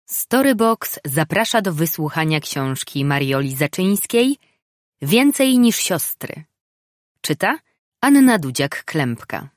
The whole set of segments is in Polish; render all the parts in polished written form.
Storybox zaprasza do wysłuchania książki Marioli Zaczyńskiej Więcej niż siostry. Czyta Anna Dudziak-Klempka.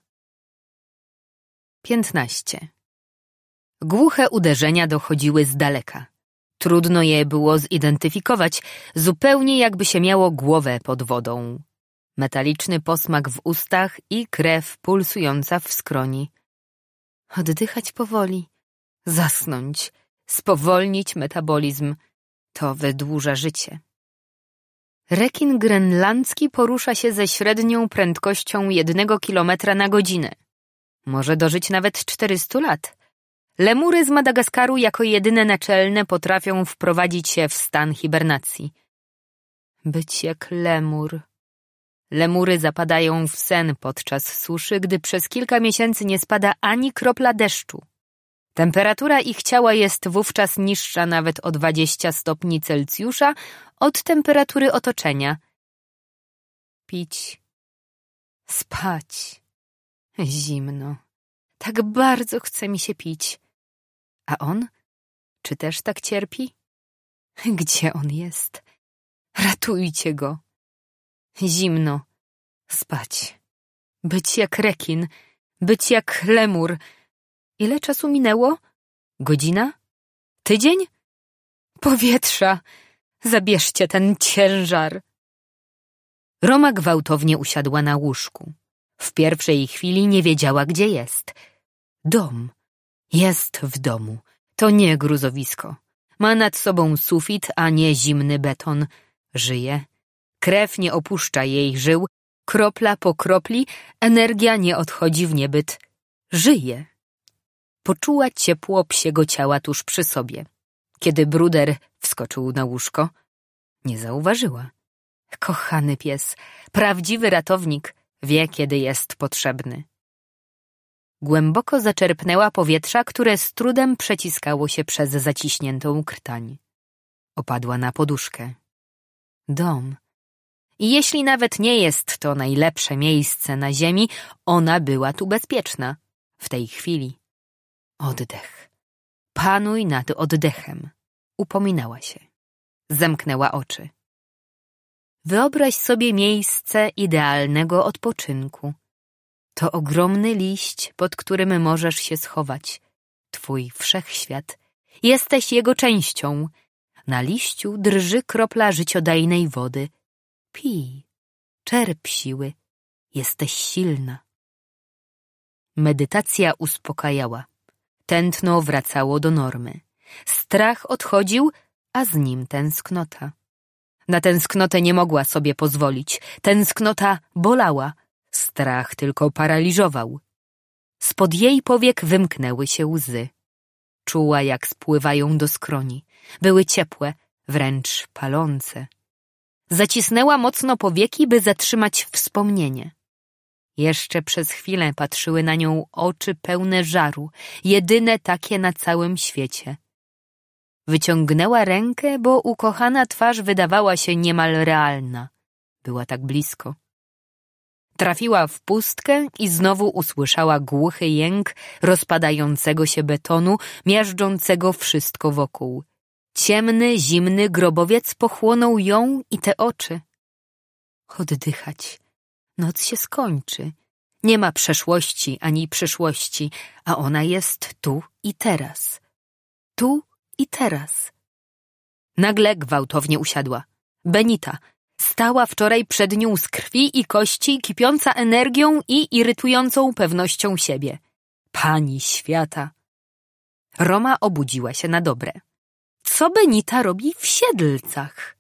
15. Głuche uderzenia dochodziły z daleka. Trudno je było zidentyfikować, zupełnie jakby się miało głowę pod wodą. Metaliczny posmak w ustach i krew pulsująca w skroni. Oddychać powoli, zasnąć, spowolnić metabolizm. To wydłuża życie. Rekin grenlandzki porusza się ze średnią prędkością 1 kilometra na godzinę. Może dożyć nawet 400 lat. Lemury z Madagaskaru jako jedyne naczelne potrafią wprowadzić się w stan hibernacji. Być jak lemur. Lemury zapadają w sen podczas suszy, gdy przez kilka miesięcy nie spada ani kropla deszczu. Temperatura ich ciała jest wówczas niższa nawet o 20 stopni Celsjusza od temperatury otoczenia. Pić. Spać. Zimno. Tak bardzo chce mi się pić. A on? Czy też tak cierpi? Gdzie on jest? Ratujcie go. Zimno. Spać. Być jak rekin. Być jak lemur. Ile czasu minęło? Godzina? Tydzień? Powietrza! Zabierzcie ten ciężar! Roma gwałtownie usiadła na łóżku. W pierwszej chwili nie wiedziała, gdzie jest. Dom. Jest w domu. To nie gruzowisko. Ma nad sobą sufit, a nie zimny beton. Żyje. Krew nie opuszcza jej żył. Kropla po kropli energia nie odchodzi w niebyt. Żyje. Poczuła ciepło psiego ciała tuż przy sobie. Kiedy Bruder wskoczył na łóżko, nie zauważyła. Kochany pies, prawdziwy ratownik, wie, kiedy jest potrzebny. Głęboko zaczerpnęła powietrza, które z trudem przeciskało się przez zaciśniętą krtań. Opadła na poduszkę. Dom. I jeśli nawet nie jest to najlepsze miejsce na ziemi, ona była tu bezpieczna. W tej chwili. Oddech. Panuj nad oddechem. Upominała się. Zamknęła oczy. Wyobraź sobie miejsce idealnego odpoczynku. To ogromny liść, pod którym możesz się schować. Twój wszechświat. Jesteś jego częścią. Na liściu drży kropla życiodajnej wody. Pij. Czerp siły. Jesteś silna. Medytacja uspokajała. Tętno wracało do normy. Strach odchodził, a z nim tęsknota. Na tęsknotę nie mogła sobie pozwolić. Tęsknota bolała. Strach tylko paraliżował. Spod jej powiek wymknęły się łzy. Czuła, jak spływają do skroni. Były ciepłe, wręcz palące. Zacisnęła mocno powieki, by zatrzymać wspomnienie. Jeszcze przez chwilę patrzyły na nią oczy pełne żaru, jedyne takie na całym świecie. Wyciągnęła rękę, bo ukochana twarz wydawała się niemal realna. Była tak blisko. Trafiła w pustkę i znowu usłyszała głuchy jęk rozpadającego się betonu, miażdżącego wszystko wokół. Ciemny, zimny grobowiec pochłonął ją i te oczy. Oddychać. Noc się skończy. Nie ma przeszłości ani przyszłości, a ona jest tu i teraz. Tu i teraz. Nagle gwałtownie usiadła. Benita stała wczoraj przed nią z krwi i kości, kipiąca energią i irytującą pewnością siebie. Pani świata. Roma obudziła się na dobre. Co Benita robi w Siedlcach?